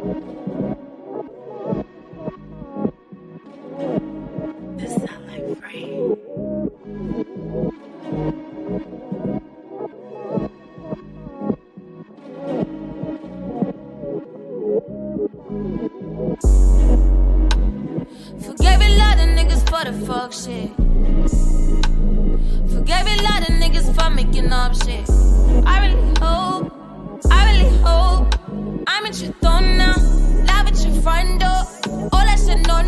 This sound like free. Forgave a lot of niggas for the fuck shit. Forgave a lot of niggas for making up shit. I really hope I'm at your door now. Live at your front door. All that shit, no.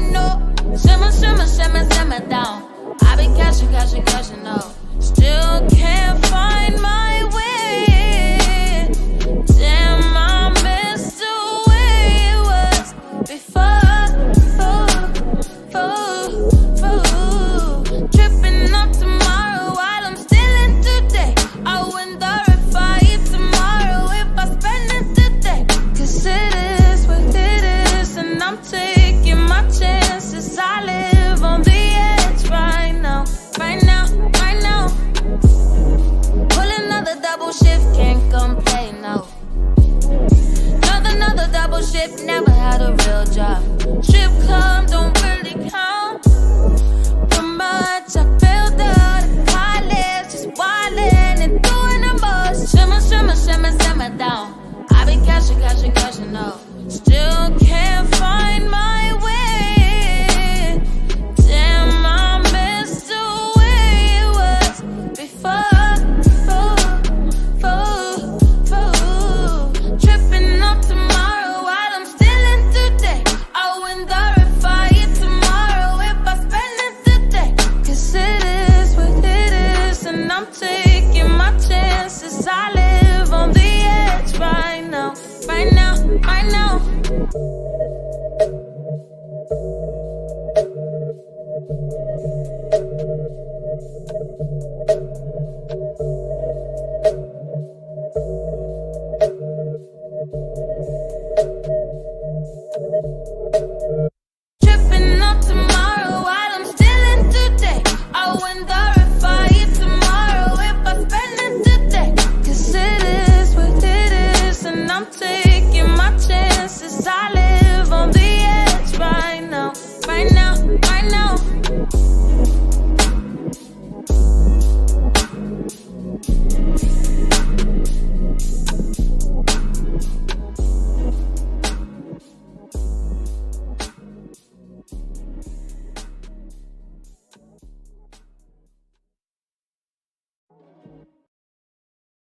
Simmer down. I been cashing out. Still can't find my way. Damn, I miss the way it was before. Tripping up tomorrow while I'm still in today. I wonder if I eat tomorrow if I spend it today. Cause it is what it is, and I'm taking my chances. I live on the edge right now. Pull another double shift, can't complain now. Another double shift, never had a real job. Strip club don't really count. Too much, I failed out of college, just wildin' and doing the most. Simmer down. I been cashing out. Still can't find my way. Damn, I miss the way it was before. Tripping up tomorrow while I'm still in today. I wonder if I eat tomorrow if I spend it today. Cause it is what it is, and I'm taking my chances. I live on the edge right now.